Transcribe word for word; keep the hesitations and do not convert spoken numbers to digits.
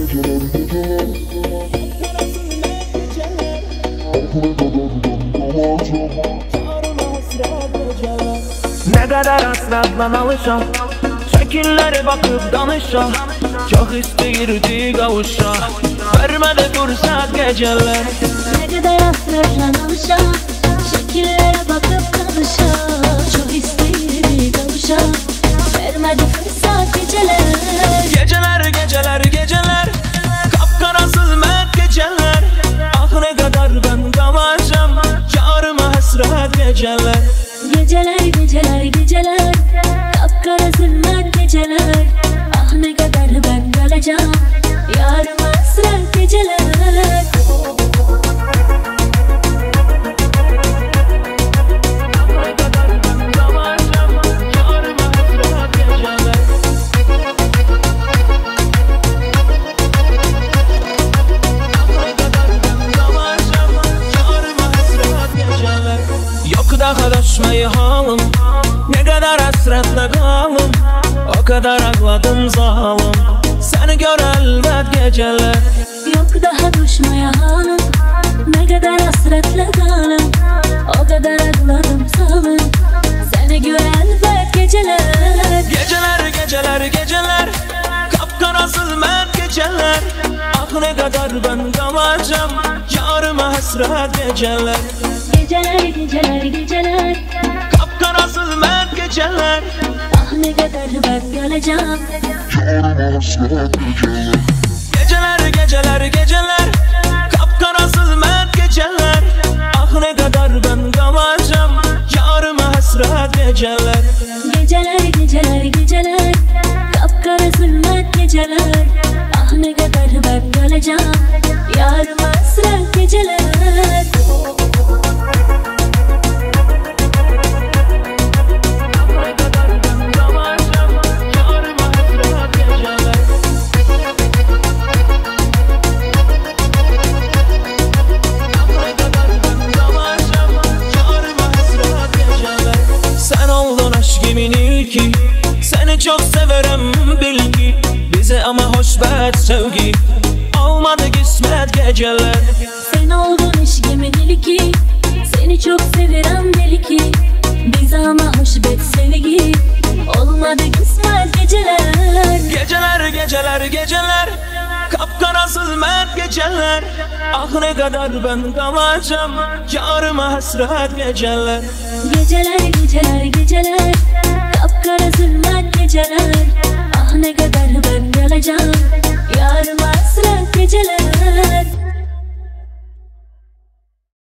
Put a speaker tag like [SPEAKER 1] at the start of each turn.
[SPEAKER 1] Ne kadar hasratlan alışam, şekilleri bakıp danışam. Çok isteyirdi kavuşa, vermedi fırsat geceler.
[SPEAKER 2] Ne kadar hasratlan alışam, şekillere bakıp danışam. Çok isteyirdi kavuşa, vermedi fırsat geceler.
[SPEAKER 1] Geceler geceler geceler, kapkara zulmet geceler. Ah ne kadar ben kavuşam, yarıma hasret geceler.
[SPEAKER 2] Geceler geceler geceler, kapkara zulmet geceler. Ah ne kadar ben kalacağım, yarım hasret geceler.
[SPEAKER 1] Yok daha düşmeyi halım, ne kadar hasretle kalım. O kadar ağladım zalim, seni gör elbet geceler.
[SPEAKER 2] Yok daha düşmeye halim, ne kadar hasretle kalım. O kadar ağladım zalim, seni gör elbet geceler.
[SPEAKER 1] Geceler geceler geceler, kapkara zulmet geceler. Ah ne kadar ben kalacağım, yarıma hasret geceler.
[SPEAKER 2] Geceler geceler geceler,
[SPEAKER 1] kapkara zulmet geceler.
[SPEAKER 2] ah ne kadar ben kalacağım,
[SPEAKER 3] yarıma hasret geceler.
[SPEAKER 1] Geceler geceler geceler, kapkara zulmet geceler. Ah ne kadar ben kalacağım, yarıma hasret geceler.
[SPEAKER 2] Geceler geceler geceler, kapkara zulmet geceler. Ah ne kadar ben kalacağım, yarım hasret geceler.
[SPEAKER 1] Sen oldun aşkımın ilki, seni çok severim bil ki. Bize ama hoşbet sevgi, olmadı kısmet geceler.
[SPEAKER 2] Sen oldun eşkimin ilki, seni çok severim deli ki. Biz ama hoşbet sevgi, olmadı kısmet geceler.
[SPEAKER 1] Geceler geceler geceler, kapkara zulmet geceler. Ah ne kadar ben kalacağım, yarıma hasret geceler.
[SPEAKER 2] Geceler geceler geceler, kapkara zulmet geceler. Ah ne kadar ben kalacağım, yarım